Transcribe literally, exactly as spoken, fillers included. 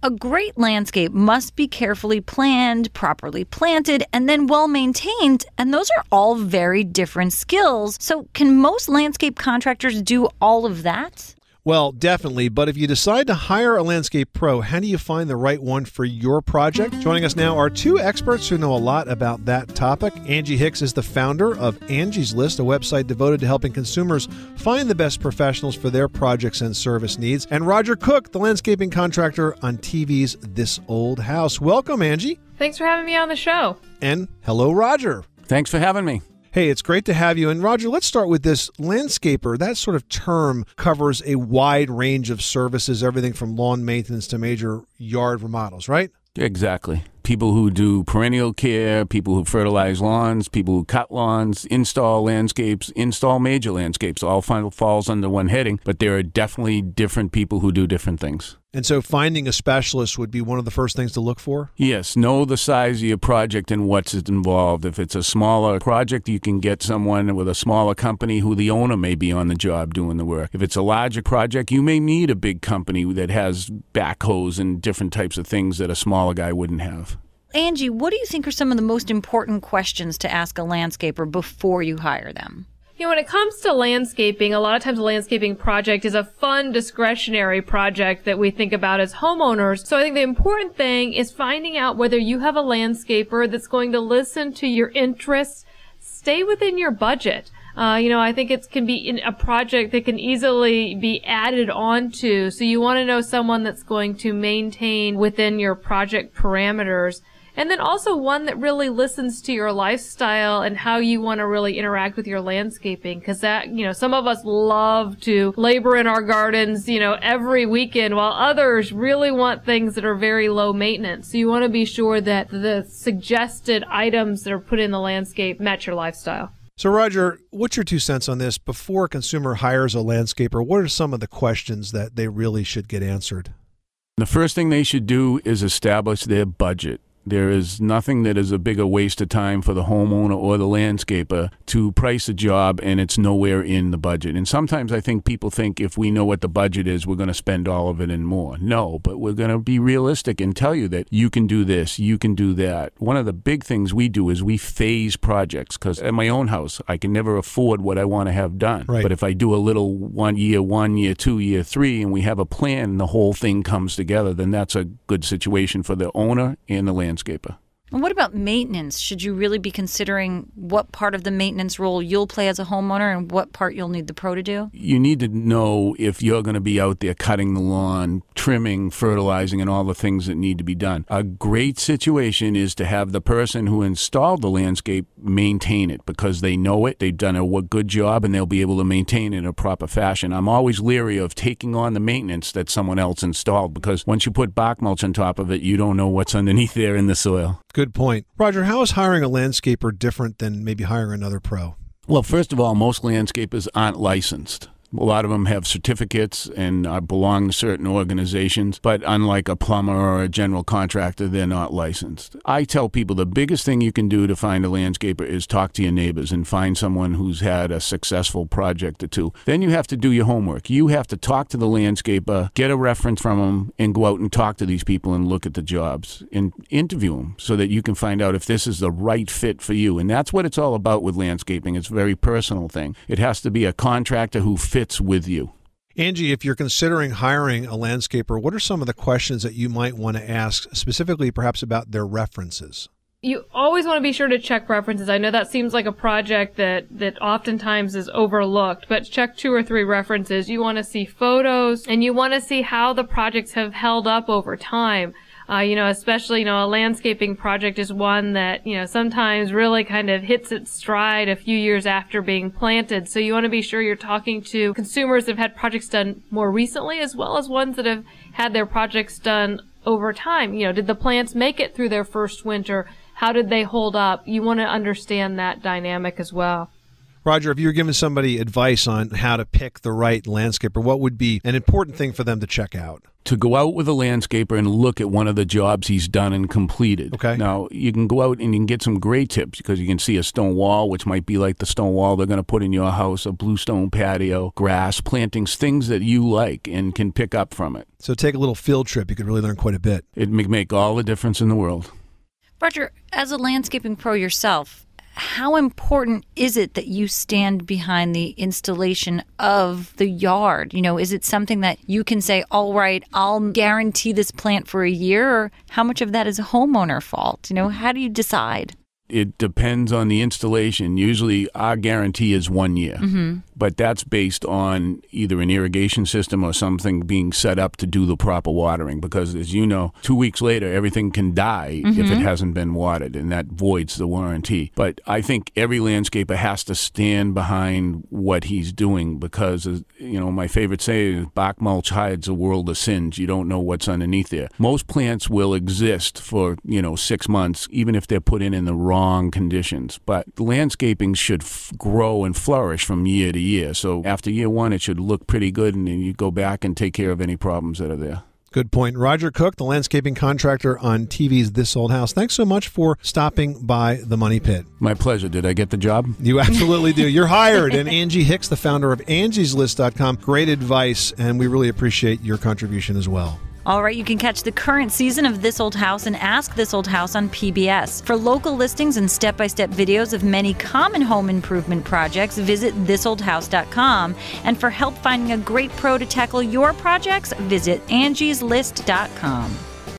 A great landscape must be carefully planned, properly planted, and then well maintained, and those are all very different skills. So can most landscape contractors do all of that? Well, definitely, but if you decide to hire a landscape pro, how do you find the right one for your project? Joining us now are two experts who know a lot about that topic. Angie Hicks is the founder of Angie's List, a website devoted to helping consumers find the best professionals for their projects and service needs. And Roger Cook, the landscaping contractor on T V's This Old House. Welcome, Angie. Thanks for having me on the show. And hello, Roger. Thanks for having me. Hey, it's great to have you. And Roger, let's start with this. Landscaper, that sort of term covers a wide range of services, everything from lawn maintenance to major yard remodels, right? Exactly. People who do perennial care, people who fertilize lawns, people who cut lawns, install landscapes, install major landscapes, all final falls under one heading, but there are definitely different people who do different things. And so finding a specialist would be one of the first things to look for? Yes, know the size of your project and what's involved. If it's a smaller project, you can get someone with a smaller company who the owner may be on the job doing the work. If it's a larger project, you may need a big company that has backhoes and different types of things that a smaller guy wouldn't have. Angie, what do you think are some of the most important questions to ask a landscaper before you hire them? You know, when it comes to landscaping, a lot of times a landscaping project is a fun, discretionary project that we think about as homeowners. So I think the important thing is finding out whether you have a landscaper that's going to listen to your interests, stay within your budget. Uh, you know, I think it can be in a project that can easily be added onto. So you want to know someone that's going to maintain within your project parameters. And then also one that really listens to your lifestyle and how you want to really interact with your landscaping. Because that, you know, some of us love to labor in our gardens, you know, every weekend, while others really want things that are very low maintenance. So you want to be sure that the suggested items that are put in the landscape match your lifestyle. So, Roger, what's your two cents on this? Before a consumer hires a landscaper, what are some of the questions that they really should get answered? The first thing they should do is establish their budget. There is nothing that is a bigger waste of time for the homeowner or the landscaper to price a job and it's nowhere in the budget. And sometimes I think people think if we know what the budget is, we're going to spend all of it and more. No, but we're going to be realistic and tell you that you can do this, you can do that. One of the big things we do is we phase projects because at my own house, I can never afford what I want to have done. Right. But if I do a little one year, one year, two year, three, and we have a plan and the whole thing comes together, then that's a good situation for the owner and the landscaper. Landscaper. And what about maintenance? Should you really be considering what part of the maintenance role you'll play as a homeowner and what part you'll need the pro to do? You need to know if you're going to be out there cutting the lawn, trimming, fertilizing, and all the things that need to be done. A great situation is to have the person who installed the landscape maintain it because they know it, they've done a good job, and they'll be able to maintain it in a proper fashion. I'm always leery of taking on the maintenance that someone else installed because once you put bark mulch on top of it, you don't know what's underneath there in the soil. Good point. Roger, how is hiring a landscaper different than maybe hiring another pro? Well, first of all, most landscapers aren't licensed. A lot of them have certificates and uh, belong to certain organizations, but unlike a plumber or a general contractor, they're not licensed. I tell people the biggest thing you can do to find a landscaper is talk to your neighbors and find someone who's had a successful project or two. Then you have to do your homework. You have to talk to the landscaper, get a reference from them, and go out and talk to these people and look at the jobs and interview them so that you can find out if this is the right fit for you. And that's what it's all about with landscaping. It's a very personal thing. It has to be a contractor who fits with you. Angie, if you're considering hiring a landscaper, what are some of the questions that you might want to ask, specifically perhaps about their references? You always want to be sure to check references. I know that seems like a project that, that oftentimes is overlooked, but check two or three references. You want to see photos, and you want to see how the projects have held up over time. Uh, you know, especially, you know, a landscaping project is one that, you know, sometimes really kind of hits its stride a few years after being planted. So you want to be sure you're talking to consumers that have had projects done more recently, as well as ones that have had their projects done over time. You know, did the plants make it through their first winter? How did they hold up? You want to understand that dynamic as well. Roger, if you were giving somebody advice on how to pick the right landscaper, what would be an important thing for them to check out? To go out with a landscaper and look at one of the jobs he's done and completed. Okay. Now, you can go out and you can get some great tips because you can see a stone wall, which might be like the stone wall they're going to put in your house, a bluestone patio, grass, plantings, things that you like and can pick up from it. So take a little field trip. You could really learn quite a bit. It may make all the difference in the world. Roger, as a landscaping pro yourself, how important is it that you stand behind the installation of the yard? You know, is it something that you can say, all right, I'll guarantee this plant for a year, or how much of that is a homeowner fault? You know, how do you decide? It depends on the installation. Usually our guarantee is one year, mm-hmm. but that's based on either an irrigation system or something being set up to do the proper watering because, as you know, two weeks later, everything can die mm-hmm. if it hasn't been watered, and that voids the warranty. But I think every landscaper has to stand behind what he's doing because, you know, my favorite saying is bark mulch hides a world of sins. You don't know what's underneath there. Most plants will exist for, you know, six months, even if they're put in in the wrong Wrong conditions, but landscaping should f- grow and flourish from year to year. So after year one, it should look pretty good, and then you go back and take care of any problems that are there. Good point. Roger Cook, the landscaping contractor on T V's This Old House. Thanks so much for stopping by the Money Pit. My pleasure. Did I get the job? You absolutely do. You're hired. And Angie Hicks, the founder of Angie's List dot com. Great advice, and we really appreciate your contribution as well. All right, you can catch the current season of This Old House and Ask This Old House on P B S. For local listings and step-by-step videos of many common home improvement projects, visit this old house dot com. And for help finding a great pro to tackle your projects, visit Angie's List dot com.